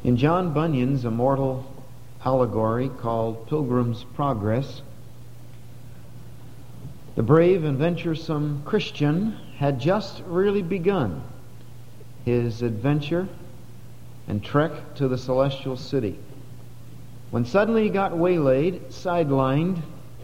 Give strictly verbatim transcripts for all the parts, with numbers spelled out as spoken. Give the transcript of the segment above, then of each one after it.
In John Bunyan's immortal allegory called Pilgrim's Progress, the brave and venturesome Christian had just really begun his adventure and trek to the celestial city, when suddenly he got waylaid, sidelined,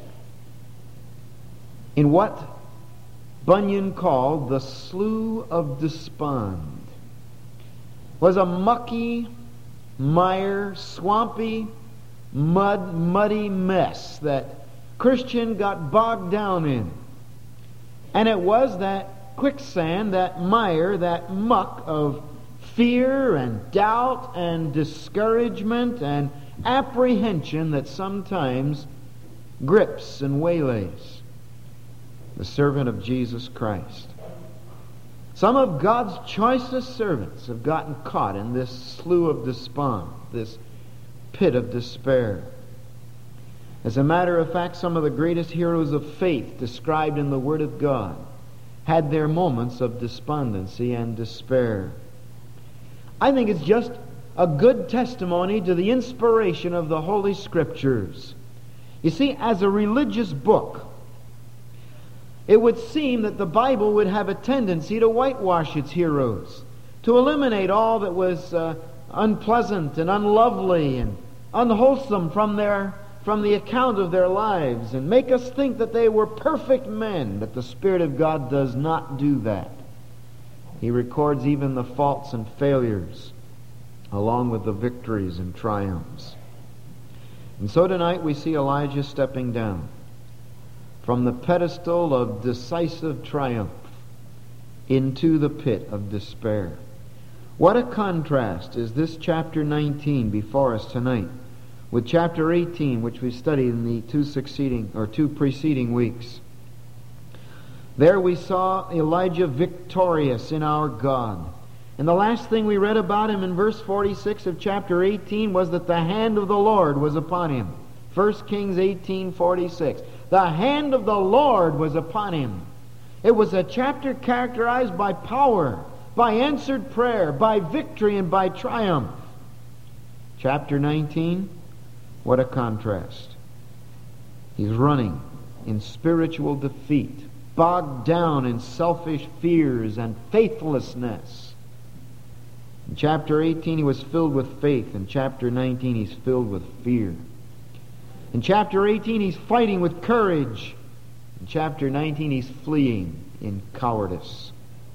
in what Bunyan called the Slough of Despond. It was a mucky, mire, swampy, mud, muddy mess that Christian got bogged down in. And it was that quicksand, that mire, that muck of fear and doubt and discouragement and apprehension that sometimes grips and waylays the servant of Jesus Christ. Some of God's choicest servants have gotten caught in this slough of despond, this pit of despair. As a matter of fact, some of the greatest heroes of faith described in the Word of God had their moments of despondency and despair. I think it's just a good testimony to the inspiration of the Holy Scriptures. You see, as a religious book, it would seem that the Bible would have a tendency to whitewash its heroes, to eliminate all that was uh, unpleasant and unlovely and unwholesome from their from the account of their lives, and make us think that they were perfect men. But the Spirit of God does not do that. He records even the faults and failures along with the victories and triumphs. And so tonight we see Elijah stepping down from the pedestal of decisive triumph into the pit of despair. What a contrast is this chapter nineteen before us tonight with chapter eighteen, which we studied in the two succeeding or two preceding weeks. There we saw Elijah victorious in our God. And the last thing we read about him in verse forty-six of chapter eighteen was that the hand of the Lord was upon him. First Kings eighteen forty-six. The hand of the Lord was upon him. It was a chapter characterized by power, by answered prayer, by victory, and by triumph. Chapter nineteen, what a contrast. He's running in spiritual defeat, bogged down in selfish fears and faithlessness. In chapter eighteen, he was filled with faith. In chapter nineteen, he's filled with fear. In chapter eighteen, he's fighting with courage. In chapter nineteen, he's fleeing in cowardice.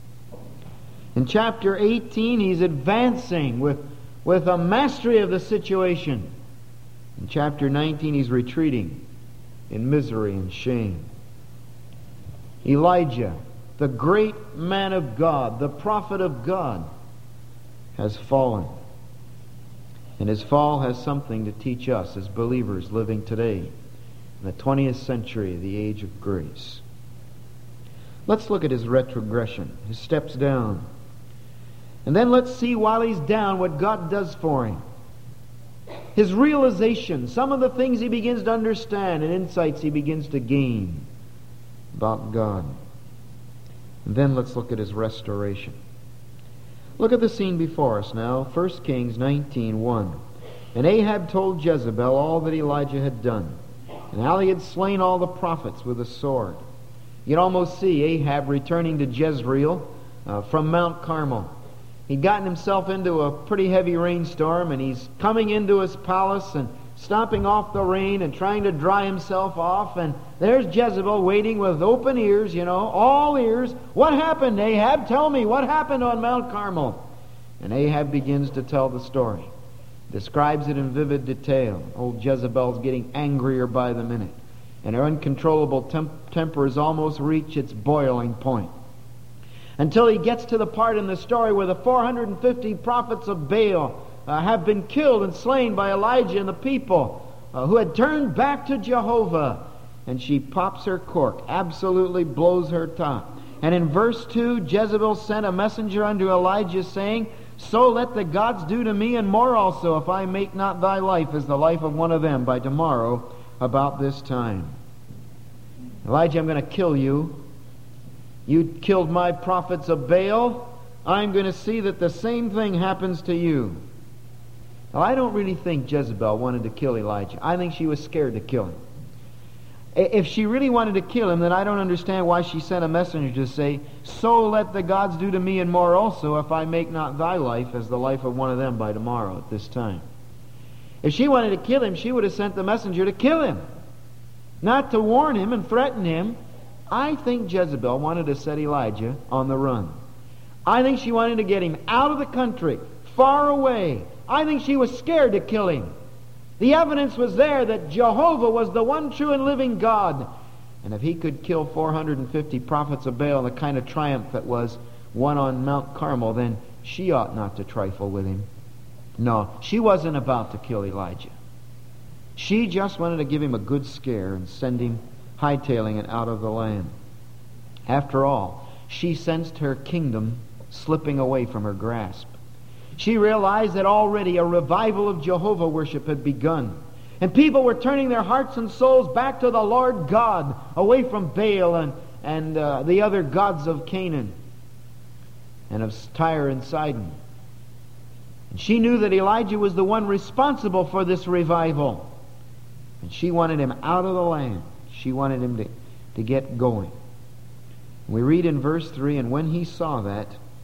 In chapter eighteen, he's advancing with, with a mastery of the situation. In chapter nineteen, he's retreating in misery and shame. Elijah, the great man of God, the prophet of God, has fallen. And his fall has something to teach us as believers living today in the twentieth century, the age of grace. Let's look at his retrogression, his steps down. And then let's see while he's down what God does for him. His realization, some of the things he begins to understand and insights he begins to gain about God. And then let's look at his restoration. Look at the scene before us now, First Kings nineteen one. And Ahab told Jezebel all that Elijah had done, and how he had slain all the prophets with a sword. You can almost see Ahab returning to Jezreel uh, from Mount Carmel. He'd gotten himself into a pretty heavy rainstorm, and he's coming into his palace and stomping off the rain and trying to dry himself off. And there's Jezebel waiting with open ears, you know, all ears. What happened, Ahab? Tell me, what happened on Mount Carmel? And Ahab begins to tell the story. Describes it in vivid detail. Old Jezebel's getting angrier by the minute, and her uncontrollable temp- temper has almost reached its boiling point. Until he gets to the part in the story where the four hundred fifty prophets of Baal uh, have been killed and slain by Elijah and the people uh, who had turned back to Jehovah. And she pops her cork, absolutely blows her top. And in verse two, Jezebel sent a messenger unto Elijah, saying, So let the gods do to me, and more also, if I make not thy life as the life of one of them by tomorrow about this time. Elijah, I'm going to kill you. You killed my prophets of Baal. I'm going to see that the same thing happens to you. Now, I don't really think Jezebel wanted to kill Elijah. I think she was scared to kill him. If she really wanted to kill him, then I don't understand why she sent a messenger to say, "So let the gods do to me and more also, if I make not thy life as the life of one of them by tomorrow at this time." If she wanted to kill him, she would have sent the messenger to kill him, not to warn him and threaten him. I think Jezebel wanted to set Elijah on the run. I think she wanted to get him out of the country, far away. I think she was scared to kill him. The evidence was there that Jehovah was the one true and living God. And if he could kill four hundred fifty prophets of Baal, the kind of triumph that was won on Mount Carmel, then she ought not to trifle with him. No, she wasn't about to kill Elijah. She just wanted to give him a good scare and send him hightailing it out of the land. After all, she sensed her kingdom slipping away from her grasp. She realized that already a revival of Jehovah worship had begun. And people were turning their hearts and souls back to the Lord God, away from Baal and, and uh, the other gods of Canaan and of Tyre and Sidon. And she knew that Elijah was the one responsible for this revival. And she wanted him out of the land. She wanted him to, to get going. We read in verse three, "And when he saw that,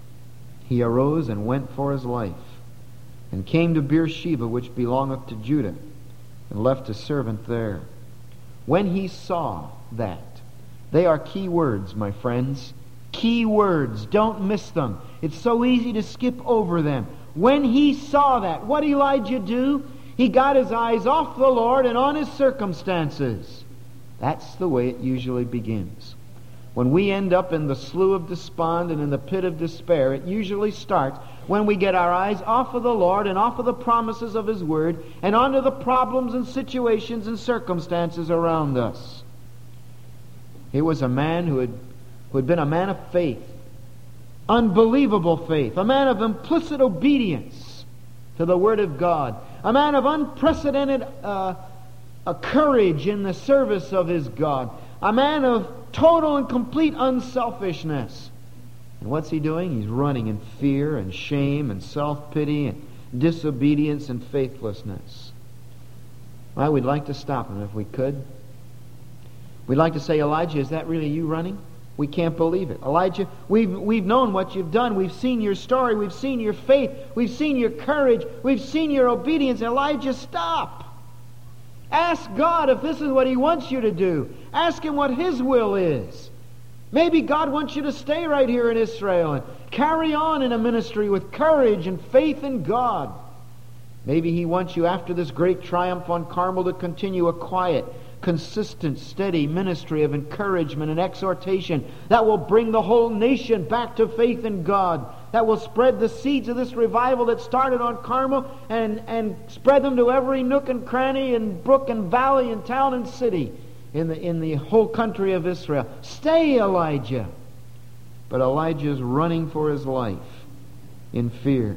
he arose and went for his life, and came to Beersheba, which belongeth to Judah, and left a servant there." When he saw that. They are key words, my friends. Key words. Don't miss them. It's so easy to skip over them. When he saw that, what did Elijah do? He got his eyes off the Lord and on his circumstances. That's the way it usually begins. When we end up in the slough of despond and in the pit of despair, it usually starts when we get our eyes off of the Lord and off of the promises of His Word and onto the problems and situations and circumstances around us. He was a man who had, who had been a man of faith, unbelievable faith, a man of implicit obedience to the Word of God, a man of unprecedented uh, a courage in the service of his God, a man of total and complete unselfishness. And what's he doing? He's running in fear and shame and self-pity and disobedience and faithlessness. Well, we'd like to stop him if we could. We'd like to say, "Elijah, is that really you running? We can't believe it. Elijah, we've, we've known what you've done. We've seen your story. We've seen your faith. We've seen your courage. We've seen your obedience. Elijah, stop. Ask God if this is what He wants you to do. Ask Him what His will is. Maybe God wants you to stay right here in Israel and carry on in a ministry with courage and faith in God. Maybe He wants you after this great triumph on Carmel to continue a quiet, consistent, steady ministry of encouragement and exhortation that will bring the whole nation back to faith in God, that will spread the seeds of this revival that started on Carmel and, and spread them to every nook and cranny and brook and valley and town and city in the, in the whole country of Israel. Stay, Elijah. But Elijah is running for his life in fear.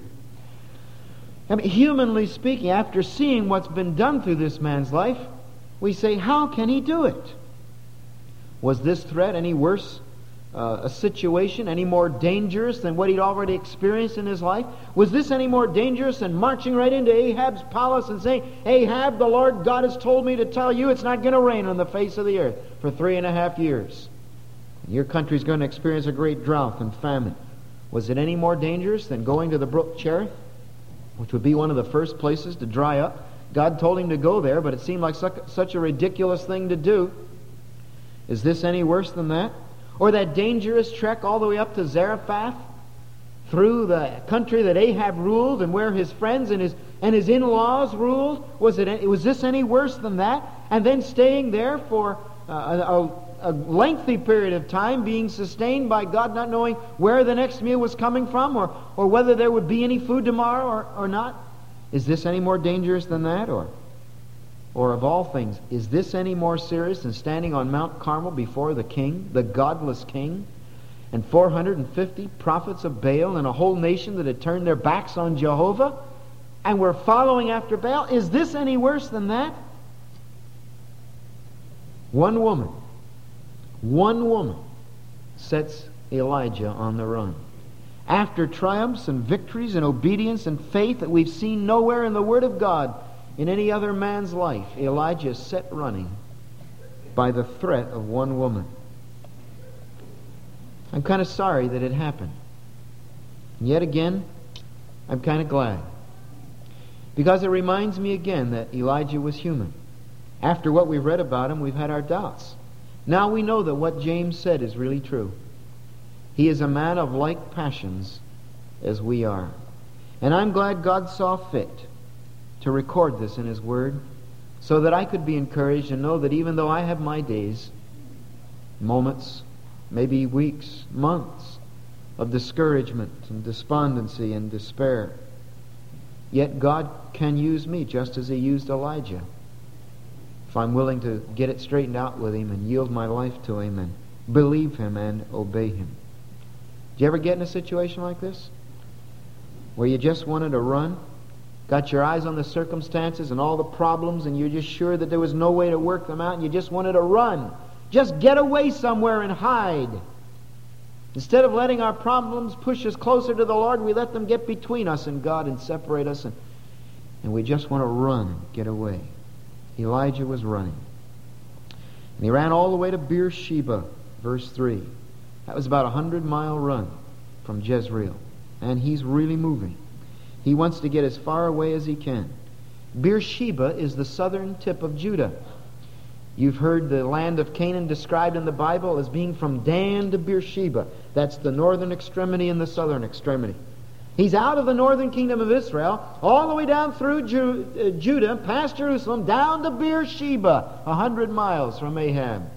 I mean, humanly speaking, after seeing what's been done through this man's life, we say, how can he do it? Was this threat any worse, uh, a situation, any more dangerous than what he'd already experienced in his life? Was this any more dangerous than marching right into Ahab's palace and saying, "Ahab, the Lord God has told me to tell you it's not going to rain on the face of the earth for three and a half years. And your country's going to experience a great drought and famine." Was it any more dangerous than going to the brook Cherith, which would be one of the first places to dry up? God told him to go there, but it seemed like such a ridiculous thing to do. Is this any worse than that? Or that dangerous trek all the way up to Zarephath, through the country that Ahab ruled and where his friends and his and his in-laws ruled? Was it? Was this any worse than that? And then staying there for uh, a, a lengthy period of time, being sustained by God, not knowing where the next meal was coming from, or or whether there would be any food tomorrow or, or not. Is this any more dangerous than that? Or, or of all things, is this any more serious than standing on Mount Carmel before the king, the godless king, and four hundred fifty prophets of Baal and a whole nation that had turned their backs on Jehovah and were following after Baal? Is this any worse than that? One woman, one woman sets Elijah on the run. after triumphs and victories and obedience and faith that we've seen nowhere in the Word of God in any other man's life, Elijah is set running by the threat of one woman. I'm kind of sorry that it happened. And yet again, I'm kind of glad. Because it reminds me again that Elijah was human. After what we've read about him, we've had our doubts. Now we know that what James said is really true. He is a man of like passions as we are. And I'm glad God saw fit to record this in His Word so that I could be encouraged and know that even though I have my days, moments, maybe weeks, months of discouragement and despondency and despair, yet God can use me just as He used Elijah if I'm willing to get it straightened out with Him and yield my life to Him and believe Him and obey Him. Did you ever get in a situation like this? Where you just wanted to run? Got your eyes on the circumstances and all the problems and you're just sure that there was no way to work them out and you just wanted to run. Just get away somewhere and hide. Instead of letting our problems push us closer to the Lord, we let them get between us and God and separate us and, and we just want to run and get away. Elijah was running. And he ran all the way to Beersheba, verse three. That was about a hundred mile run from Jezreel. And he's really moving. He wants to get as far away as he can. Beersheba is the southern tip of Judah. You've heard the land of Canaan described in the Bible as being from Dan to Beersheba. That's the northern extremity and the southern extremity. He's out of the northern kingdom of Israel, all the way down through Ju- uh, Judah, past Jerusalem, down to Beersheba, a hundred miles from Ahab.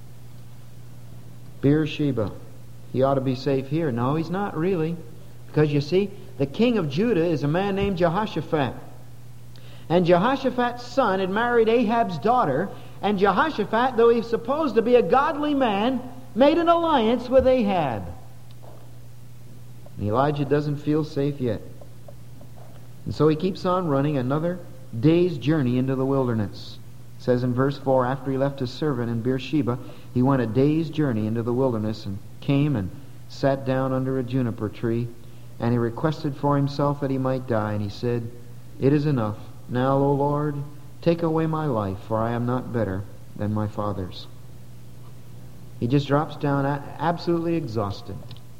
Beersheba. He ought to be safe here. No, he's not really. Because you see, the king of Judah is a man named Jehoshaphat. And Jehoshaphat's son had married Ahab's daughter. And Jehoshaphat, though he's supposed to be a godly man, made an alliance with Ahab. And Elijah doesn't feel safe yet. And so he keeps on running another day's journey into the wilderness. It says in verse four, after he left his servant in Beersheba, he went a day's journey into the wilderness and came and sat down under a juniper tree. And he requested for himself that he might die. And he said, it is enough. Now, O Lord, take away my life, for I am not better than my fathers. He just drops down absolutely exhausted.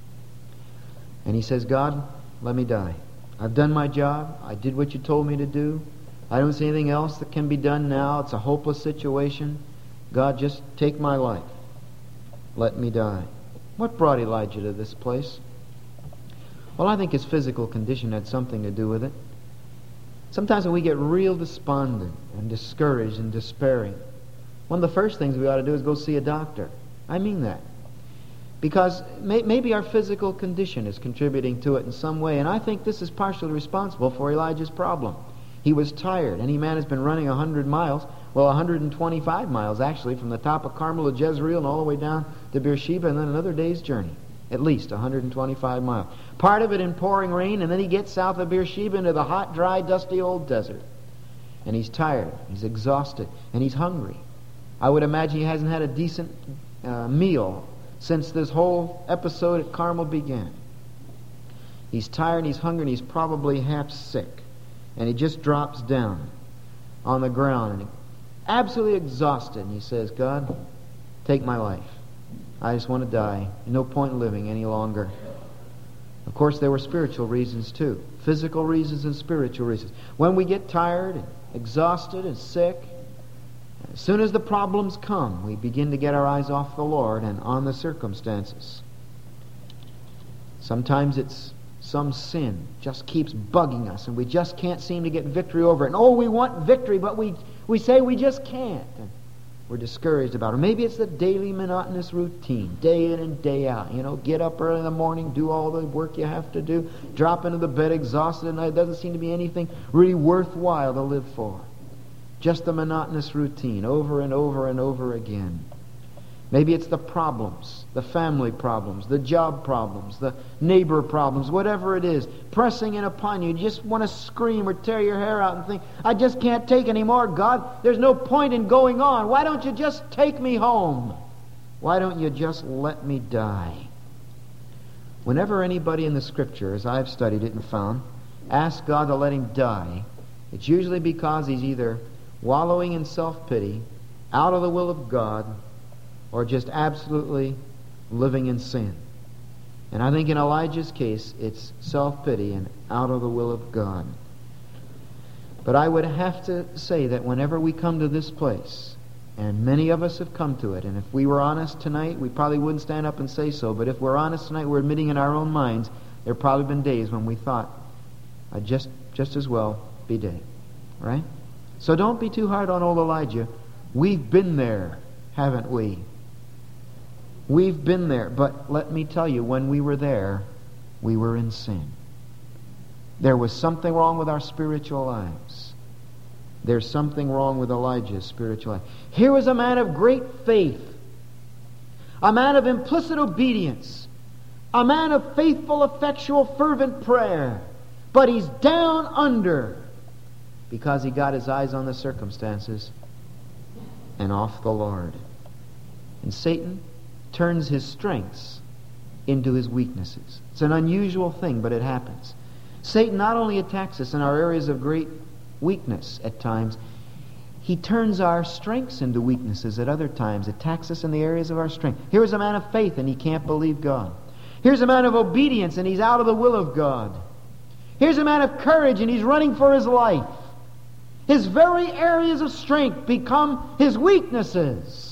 And he says, God, let me die. I've done my job. I did what you told me to do. I don't see anything else that can be done now. It's a hopeless situation. God, just take my life. Let me die. What brought Elijah to this place? Well, I think his physical condition had something to do with it. Sometimes when we get real despondent and discouraged and despairing, one of the first things we ought to do is go see a doctor. I mean that. Because may, maybe our physical condition is contributing to it in some way, and I think this is partially responsible for Elijah's problem. He was tired. Any man has been running a hundred miles, well, one hundred twenty-five miles actually, from the top of Carmel to Jezreel and all the way down to Beersheba, and then another day's journey. At least one hundred twenty-five miles. Part of it in pouring rain, and then he gets south of Beersheba into the hot, dry, dusty old desert. And he's tired, he's exhausted, and he's hungry. I would imagine he hasn't had a decent uh, meal since this whole episode at Carmel began. He's tired, he's hungry, and he's probably half sick. And he just drops down on the ground, and he's absolutely exhausted. And he says, God, take my life. I just want to die. No point in living any longer. Of course, there were spiritual reasons too. Physical reasons and spiritual reasons. When we get tired and exhausted and sick, as soon as the problems come, we begin to get our eyes off the Lord and on the circumstances. Sometimes it's some sin just keeps bugging us and we just can't seem to get victory over it. And oh, we want victory, but we, we say we just can't. And we're discouraged about it. Or maybe it's the daily monotonous routine, day in and day out. You know, get up early in the morning, do all the work you have to do, drop into the bed exhausted at night. It doesn't seem to be anything really worthwhile to live for. Just the monotonous routine, over and over and over again. Maybe it's the problems, the family problems, the job problems, the neighbor problems, whatever it is, pressing in upon you. You just want to scream or tear your hair out and think, I just can't take any more, God. There's no point in going on. Why don't you just take me home? Why don't you just let me die? Whenever anybody in the Scripture, as I've studied it and found, asks God to let him die, it's usually because he's either wallowing in self-pity, out of the will of God, or just absolutely living in sin. And I think in Elijah's case, it's self-pity and out of the will of God. But I would have to say that whenever we come to this place, and many of us have come to it, and if we were honest tonight, we probably wouldn't stand up and say so, but if we're honest tonight, we're admitting in our own minds, there have probably been days when we thought, I'd just, just as well be dead. Right? So don't be too hard on old Elijah. We've been there, haven't we? We've been there, but let me tell you, when we were there, we were in sin. There was something wrong with our spiritual lives. There's something wrong with Elijah's spiritual life. Here was a man of great faith, a man of implicit obedience, a man of faithful, effectual, fervent prayer, but he's down under because he got his eyes on the circumstances and off the Lord. And Satan turns his strengths into his weaknesses. It's an unusual thing, but it happens. Satan not only attacks us in our areas of great weakness at times, he turns our strengths into weaknesses at other times, attacks us in the areas of our strength. Here's a man of faith and he can't believe God. Here's a man of obedience and he's out of the will of God. Here's a man of courage and he's running for his life. His very areas of strength become his weaknesses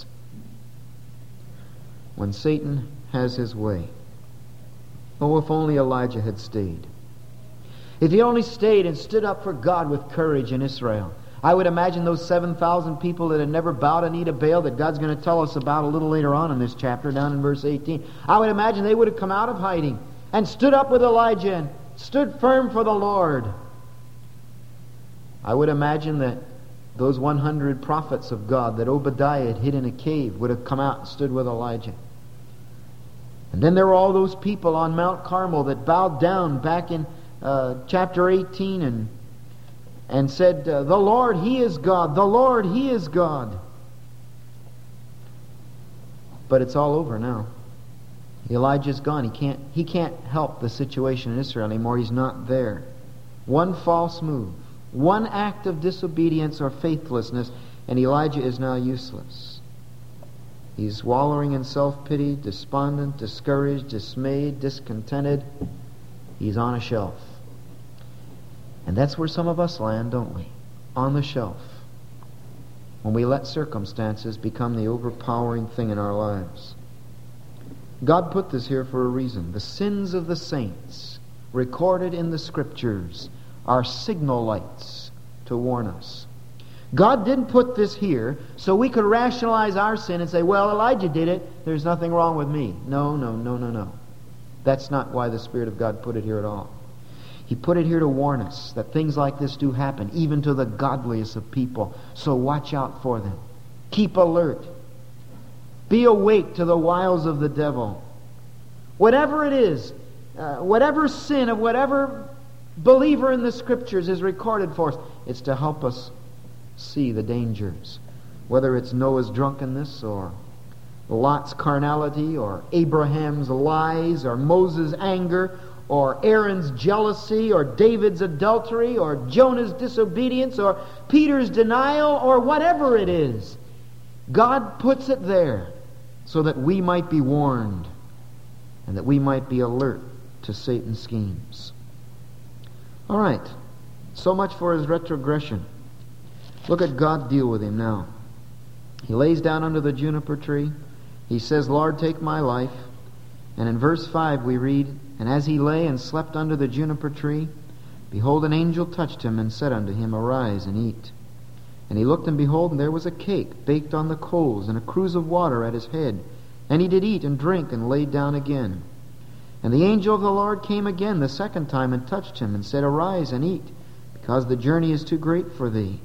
when Satan has his way. Oh, if only Elijah had stayed. If he only stayed and stood up for God with courage in Israel. I would imagine those seven thousand people that had never bowed a knee to Baal that God's going to tell us about a little later on in this chapter, down in verse eighteen. I would imagine they would have come out of hiding and stood up with Elijah and stood firm for the Lord. I would imagine that those one hundred prophets of God that Obadiah had hid in a cave would have come out and stood with Elijah. And then there were all those people on Mount Carmel that bowed down back in uh, chapter eighteen and and said, uh, the Lord, He is God. The Lord, He is God. But it's all over now. Elijah's gone. He can't, he can't help the situation in Israel anymore. He's not there. One false move, one act of disobedience or faithlessness, and Elijah is now useless. He's wallowing in self-pity, despondent, discouraged, dismayed, discontented. He's on a shelf. And that's where some of us land, don't we? On the shelf. When we let circumstances become the overpowering thing in our lives. God put this here for a reason. The sins of the saints, recorded in the Scriptures, are signal lights to warn us. God didn't put this here so we could rationalize our sin and say, well, Elijah did it, there's nothing wrong with me. No, no, no, no, no. That's not why the Spirit of God put it here at all. He put it here to warn us that things like this do happen, even to the godliest of people. So watch out for them. Keep alert. Be awake to the wiles of the devil. Whatever it is, uh, whatever sin of whatever believer in the Scriptures is recorded for us, it's to help us see the dangers. Whether it's Noah's drunkenness or Lot's carnality or Abraham's lies or Moses' anger or Aaron's jealousy or David's adultery or Jonah's disobedience or Peter's denial or whatever it is. God puts it there so that we might be warned and that we might be alert to Satan's schemes. All right. So much for his retrogression. Look at God deal with him now. He lays down under the juniper tree. He says, Lord, take my life. And in verse five we read, and as he lay and slept under the juniper tree, behold, an angel touched him and said unto him, Arise and eat. And he looked, and behold, and there was a cake baked on the coals, and a cruse of water at his head. And he did eat and drink, and laid down again. And the angel of the Lord came again the second time, and touched him, and said, Arise and eat, because the journey is too great for thee.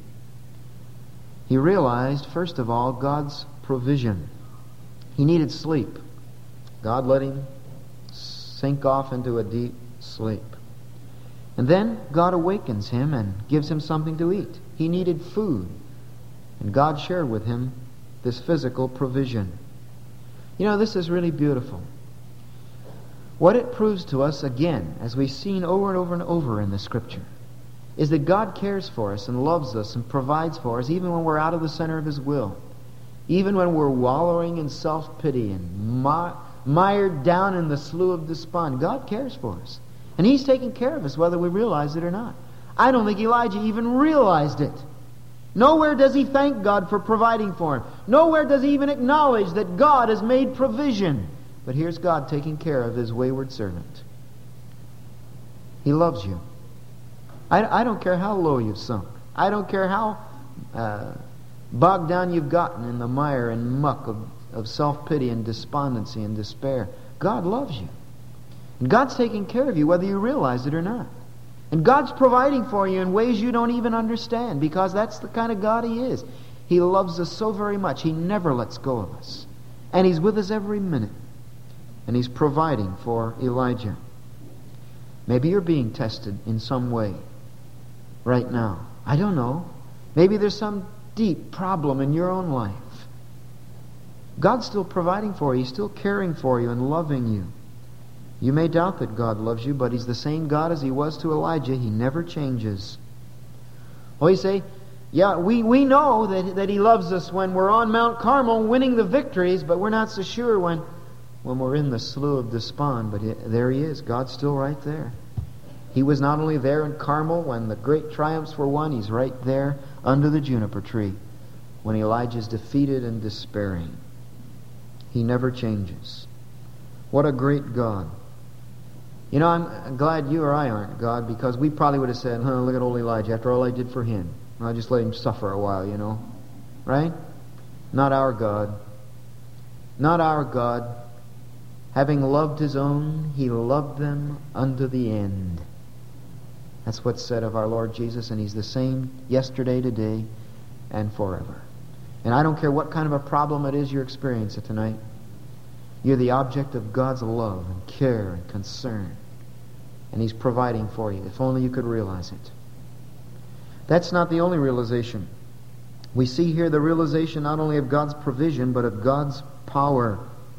He realized, first of all, God's provision. He needed sleep. God let him sink off into a deep sleep. And then God awakens him and gives him something to eat. He needed food. And God shared with him this physical provision. You know, this is really beautiful. What it proves to us, again, as we've seen over and over and over in the Scripture, is that God cares for us and loves us and provides for us even when we're out of the center of His will. Even when we're wallowing in self-pity and mi- mired down in the slough of despond, God cares for us. And He's taking care of us whether we realize it or not. I don't think Elijah even realized it. Nowhere does he thank God for providing for him. Nowhere does he even acknowledge that God has made provision. But here's God taking care of His wayward servant. He loves you. I, I don't care how low you've sunk. I don't care how uh, bogged down you've gotten in the mire and muck of, of self-pity and despondency and despair. God loves you. And God's taking care of you whether you realize it or not. And God's providing for you in ways you don't even understand, because that's the kind of God He is. He loves us so very much. He never lets go of us. And He's with us every minute. And He's providing for Elijah. Maybe you're being tested in some way right now. I don't know. Maybe there's some deep problem in your own life. God's still providing for you. He's still caring for you and loving you. You may doubt that God loves you, but He's the same God as He was to Elijah. He never changes. Well, you say, yeah, we, we know that, that He loves us when we're on Mount Carmel winning the victories, but we're not so sure when, when we're in the slough of despond. But he, there He is. God's still right there. He was not only there in Carmel when the great triumphs were won, He's right there under the juniper tree when Elijah's defeated and despairing. He never changes. What a great God. You know, I'm glad you or I aren't God, because we probably would have said, huh, look at old Elijah, after all I did for him. I'll just let him suffer a while, you know. Right? Not our God. Not our God. Having loved His own, He loved them unto the end. That's what's said of our Lord Jesus, and He's the same yesterday, today, and forever. And I don't care what kind of a problem it is you're experiencing tonight. You're the object of God's love and care and concern. And He's providing for you, if only you could realize it. That's not the only realization. We see here the realization not only of God's provision, but of God's power.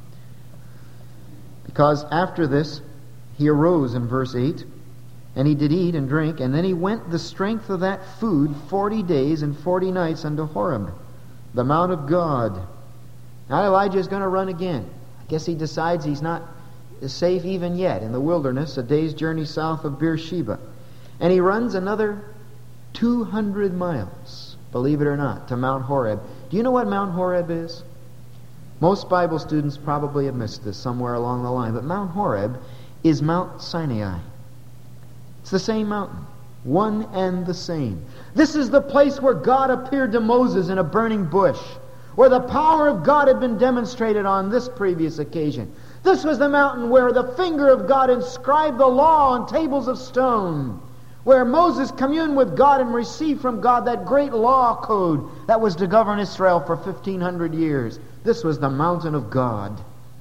Because after this, he arose in verse eight, and he did eat and drink, and then he went the strength of that food forty days and forty nights unto Horeb, the mount of God. Now Elijah is going to run again. I guess he decides he's not safe even yet in the wilderness, a day's journey south of Beersheba. And he runs another two hundred miles, believe it or not, to Mount Horeb. Do you know what Mount Horeb is? Most Bible students probably have missed this somewhere along the line, but Mount Horeb is Mount Sinai. It's the same mountain, one and the same. This is the place where God appeared to Moses in a burning bush, where the power of God had been demonstrated on this previous occasion. This was the mountain where the finger of God inscribed the law on tables of stone, where Moses communed with God and received from God that great law code that was to govern Israel for fifteen hundred years. This was the mountain of God.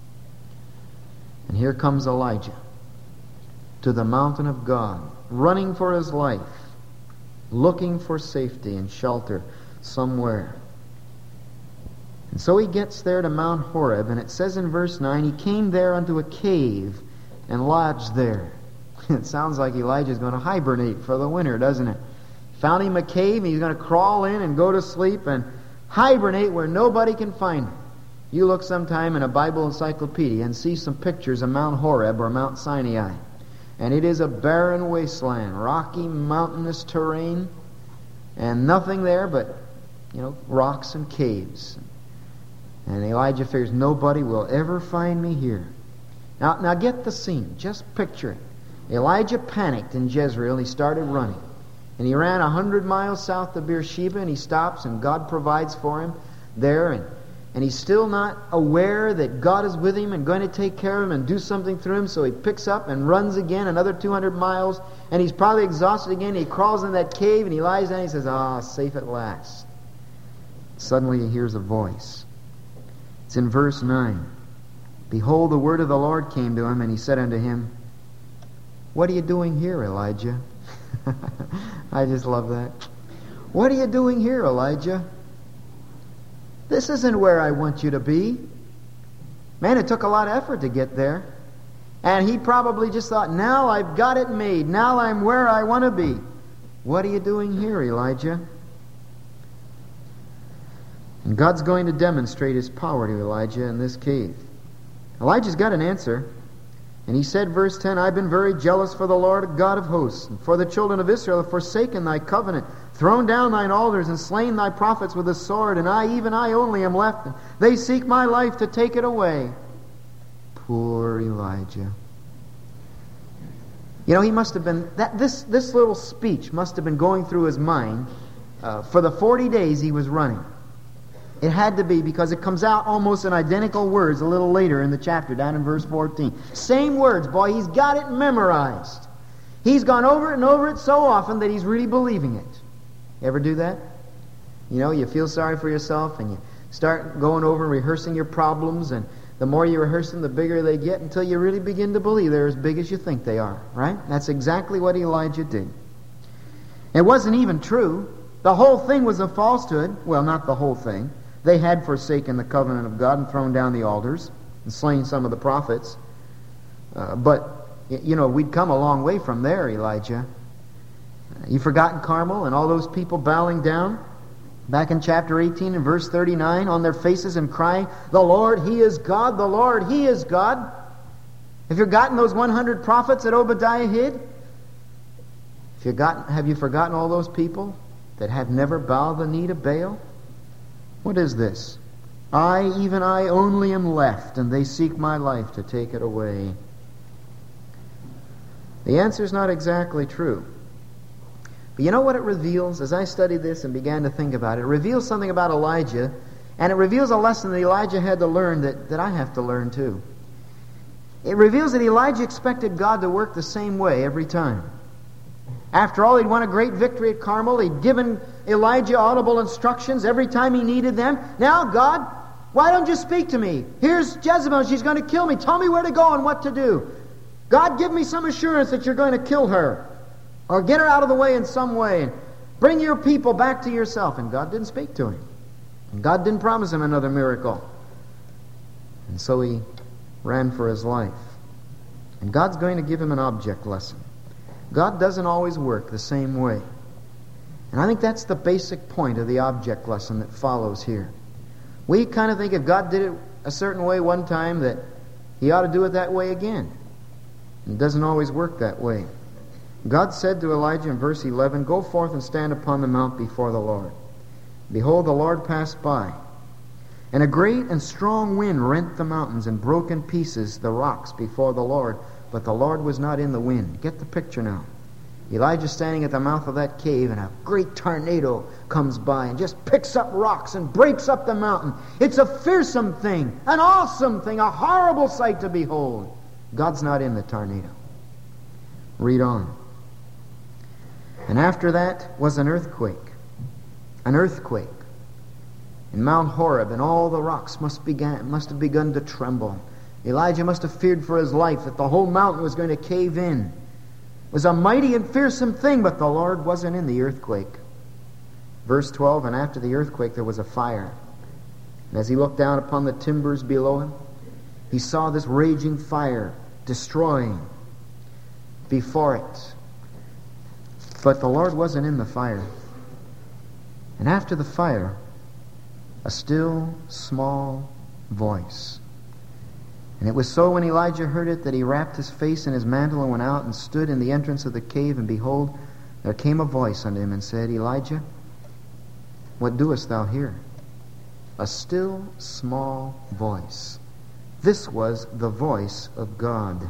And here comes Elijah to the mountain of God, running for his life, looking for safety and shelter somewhere. And so he gets there to Mount Horeb, and it says in verse nine, he came there unto a cave and lodged there. It sounds like Elijah's going to hibernate for the winter, doesn't it? Found him a cave, and he's going to crawl in and go to sleep and hibernate where nobody can find him. You look sometime in a Bible encyclopedia and see some pictures of Mount Horeb or Mount Sinai. And it is a barren wasteland, rocky, mountainous terrain, and nothing there but, you know, rocks and caves. And Elijah figures, nobody will ever find me here. Now, now get the scene. Just picture it. Elijah panicked in Jezreel, and he started running. And he ran a hundred miles south of Beersheba, and he stops, and God provides for him there. And, and he's still not aware that God is with him and going to take care of him and do something through him. So he picks up and runs again another two hundred miles. And he's probably exhausted again. He crawls in that cave, and he lies down, and he says, ah, safe at last. Suddenly he hears a voice. It's in verse nine. Behold, the word of the Lord came to him, and he said unto him, what are you doing here, Elijah? I just love that. What are you doing here, Elijah? This isn't where I want you to be. Man, it took a lot of effort to get there. And he probably just thought, now I've got it made. Now I'm where I want to be. What are you doing here, Elijah? And God's going to demonstrate His power to Elijah in this cave. Elijah's got an answer. And he said, verse ten, I've been very jealous for the Lord God of hosts, and for the children of Israel have forsaken thy covenant, thrown down thine altars, and slain thy prophets with the sword, and I, even I only, am left. And they seek my life to take it away. Poor Elijah. You know, he must have been, that this, this little speech must have been going through his mind uh, for the forty days he was running. It had to be, because it comes out almost in identical words a little later in the chapter, down in verse fourteen. Same words, boy, he's got it memorized. He's gone over it and over it so often that he's really believing it. You ever do that? You know, you feel sorry for yourself and you start going over and rehearsing your problems, and the more you rehearse them, the bigger they get, until you really begin to believe they're as big as you think they are, right? That's exactly what Elijah did. It wasn't even true. The whole thing was a falsehood. Well, not the whole thing. They had forsaken the covenant of God and thrown down the altars and slain some of the prophets. Uh, but, you know, we'd come a long way from there, Elijah. You've forgotten Carmel and all those people bowing down? Back in chapter eighteen and verse thirty-nine, on their faces and crying, the Lord, He is God, the Lord, He is God. Have you forgotten those one hundred prophets that Obadiah hid? Have you, gotten, have you forgotten all those people that have never bowed the knee to Baal? What is this? I, even I, only am left, and they seek my life to take it away. The answer is not exactly true. But you know what it reveals? As I studied this and began to think about it, it reveals something about Elijah, and it reveals a lesson that Elijah had to learn that, that I have to learn too. It reveals that Elijah expected God to work the same way every time. After all, he'd won a great victory at Carmel. He'd given Elijah audible instructions every time he needed them. Now, God, why don't you speak to me? Here's Jezebel. She's going to kill me. Tell me where to go and what to do. God, give me some assurance that you're going to kill her. Or get her out of the way in some way. And bring your people back to yourself. And God didn't speak to him. And God didn't promise him another miracle. And so he ran for his life. And God's going to give him an object lesson. God doesn't always work the same way. And I think that's the basic point of the object lesson that follows here. We kind of think if God did it a certain way one time, that He ought to do it that way again. It doesn't always work that way. God said to Elijah in verse eleven, Go forth and stand upon the mount before the Lord. Behold, the Lord passed by, and a great and strong wind rent the mountains and broke in pieces the rocks before the Lord. But the Lord was not in the wind. Get the picture now. Elijah's standing at the mouth of that cave, and a great tornado comes by and just picks up rocks and breaks up the mountain. It's a fearsome thing, an awesome thing, a horrible sight to behold. God's not in the tornado. Read on. And after that was an earthquake. An earthquake. In Mount Horeb, and all the rocks must, began, must have begun to tremble. Elijah must have feared for his life that the whole mountain was going to cave in. It was a mighty and fearsome thing, but the Lord wasn't in the earthquake. Verse twelve, and after the earthquake there was a fire. And as he looked down upon the timbers below him, he saw this raging fire destroying before it. But the Lord wasn't in the fire. And after the fire, a still, small voice. And it was so when Elijah heard it that he wrapped his face in his mantle and went out and stood in the entrance of the cave. And behold, there came a voice unto him and said, Elijah, what doest thou here? A still, small voice. This was the voice of God.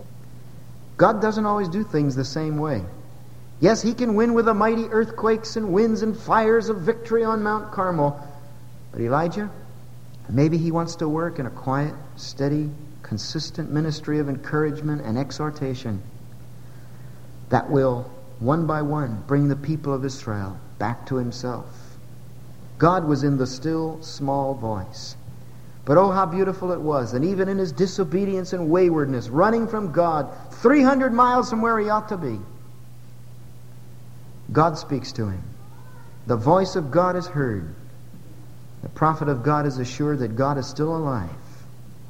God doesn't always do things the same way. Yes, He can win with the mighty earthquakes and winds and fires of victory on Mount Carmel. But Elijah, maybe He wants to work in a quiet, steady, consistent ministry of encouragement and exhortation that will, one by one, bring the people of Israel back to Himself. God was in the still, small voice. But oh, how beautiful it was. And even in his disobedience and waywardness, running from God, three hundred miles from where he ought to be, God speaks to him. The voice of God is heard. The prophet of God is assured that God is still alive.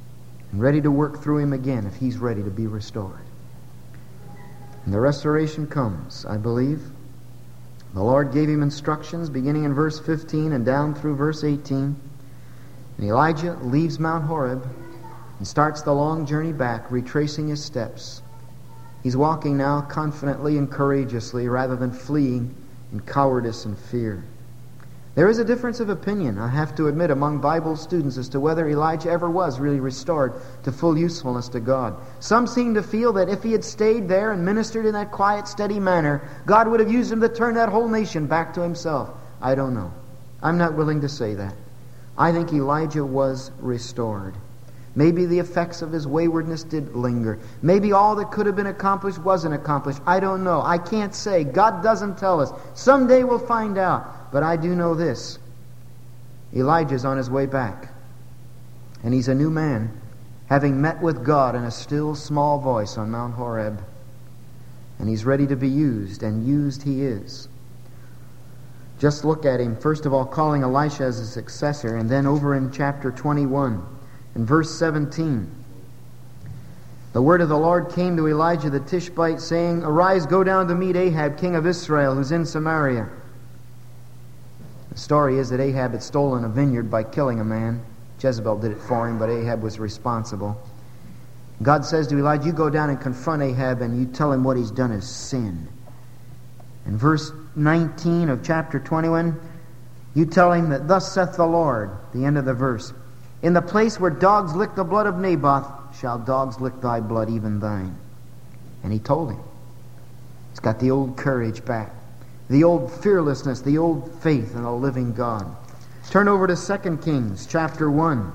and ready to work through him again if he's ready to be restored. And the restoration comes, I believe. The Lord gave him instructions beginning in verse fifteen and down through verse eighteen. And Elijah leaves Mount Horeb and starts the long journey back, retracing his steps. He's walking now confidently and courageously rather than fleeing in cowardice and fear. There is a difference of opinion, I have to admit, among Bible students as to whether Elijah ever was really restored to full usefulness to God. Some seem to feel that if he had stayed there and ministered in that quiet, steady manner, God would have used him to turn that whole nation back to himself. I don't know. I'm not willing to say that. I think Elijah was restored. Maybe the effects of his waywardness did linger. Maybe all that could have been accomplished wasn't accomplished. I don't know. I can't say. God doesn't tell us. Someday we'll find out. But I do know this. Elijah's on his way back. And he's a new man, having met with God in a still small voice on Mount Horeb. And he's ready to be used, and used he is. Just look at him, first of all, calling Elisha as his successor, and then over in chapter twenty-one, in verse seventeen. The word of the Lord came to Elijah the Tishbite, saying, "Arise, go down to meet Ahab, king of Israel, who's in Samaria." The story is that Ahab had stolen a vineyard by killing a man. Jezebel did it for him, but Ahab was responsible. God says to Elijah, you go down and confront Ahab, and you tell him what he's done is sin. In verse nineteen of chapter twenty-one, you tell him that thus saith the Lord, the end of the verse, in the place where dogs lick the blood of Naboth, shall dogs lick thy blood, even thine. And he told him. He's got the old courage back, the old fearlessness, the old faith in the living God. Turn over to Second Kings chapter one.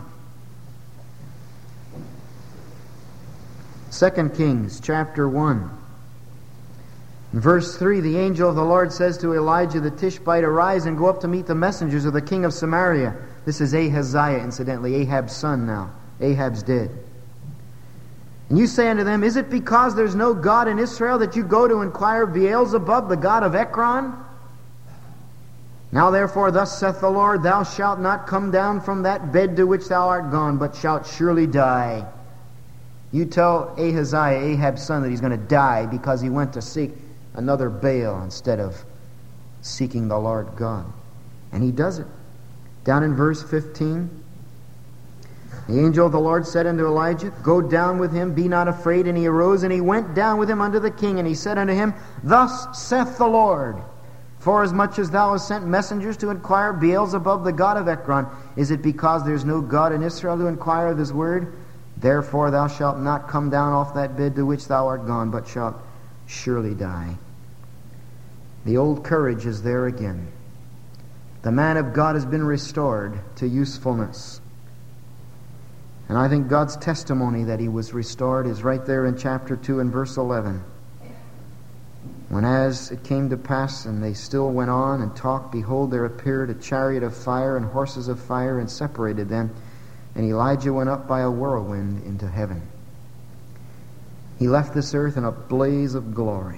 Second Kings chapter one. In verse three, the angel of the Lord says to Elijah the Tishbite, arise and go up to meet the messengers of the king of Samaria. This is Ahaziah, incidentally, Ahab's son now. Ahab's dead. And you say unto them, is it because there's no God in Israel that you go to inquire of Beelzebub, the god of Ekron? Now therefore, thus saith the Lord, thou shalt not come down from that bed to which thou art gone, but shalt surely die. You tell Ahaziah, Ahab's son, that he's going to die because he went to seek another Baal instead of seeking the Lord God. And he does it. Down in verse fifteen, the angel of the Lord said unto Elijah, go down with him, be not afraid. And he arose and he went down with him unto the king. And he said unto him, thus saith the Lord, forasmuch as thou hast sent messengers to inquire Beelzebub, the god of Ekron, is it because there is no God in Israel to inquire of his word? Therefore thou shalt not come down off that bed to which thou art gone, but shalt surely die. The old courage is there again. The man of God has been restored to usefulness. And I think God's testimony that he was restored is right there in chapter two and verse eleven. When as it came to pass, and they still went on and talked, behold, there appeared a chariot of fire and horses of fire, and separated them. And Elijah went up by a whirlwind into heaven. He left this earth in a blaze of glory.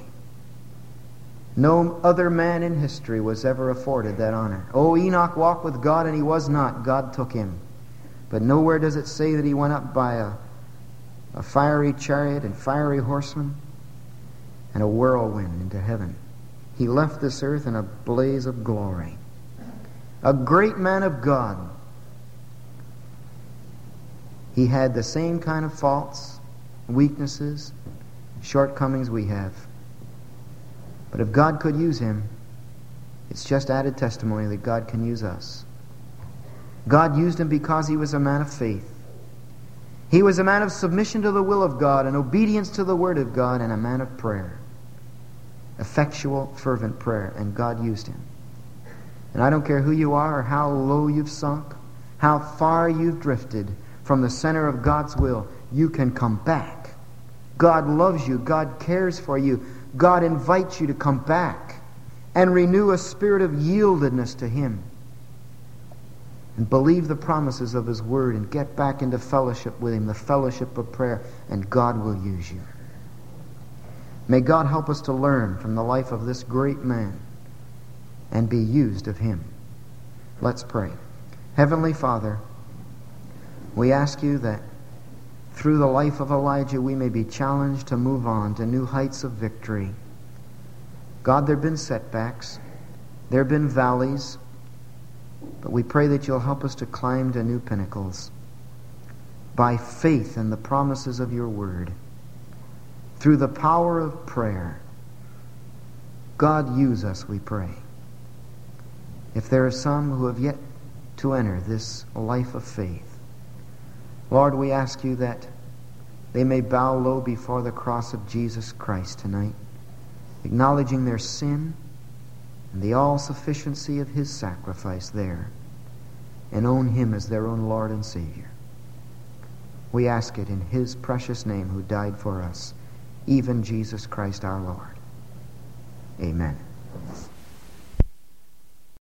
No other man in history was ever afforded that honor. Oh, Enoch walked with God, and he was not. God took him. But nowhere does it say that he went up by a, a fiery chariot and fiery horsemen and a whirlwind into heaven. He left this earth in a blaze of glory. A great man of God. He had the same kind of faults, weaknesses, shortcomings we have. But if God could use him, it's just added testimony that God can use us. God used him because he was a man of faith. He was a man of submission to the will of God and obedience to the word of God, and a man of prayer. Effectual, fervent prayer, and God used him. And I don't care who you are or how low you've sunk, how far you've drifted from the center of God's will, you can come back. God loves you. God cares for you. God invites you to come back and renew a spirit of yieldedness to him. And believe the promises of his word and get back into fellowship with him, the fellowship of prayer, and God will use you. May God help us to learn from the life of this great man and be used of him. Let's pray. Heavenly Father, we ask you that through the life of Elijah, we may be challenged to move on to new heights of victory. God, there have been setbacks. There have been valleys. But we pray that you'll help us to climb to new pinnacles by faith in the promises of your word. Through the power of prayer, God, use us, we pray. If there are some who have yet to enter this life of faith, Lord, we ask you that they may bow low before the cross of Jesus Christ tonight, acknowledging their sin and the all-sufficiency of his sacrifice there, and own him as their own Lord and Savior. We ask it in his precious name who died for us, even Jesus Christ our Lord. Amen.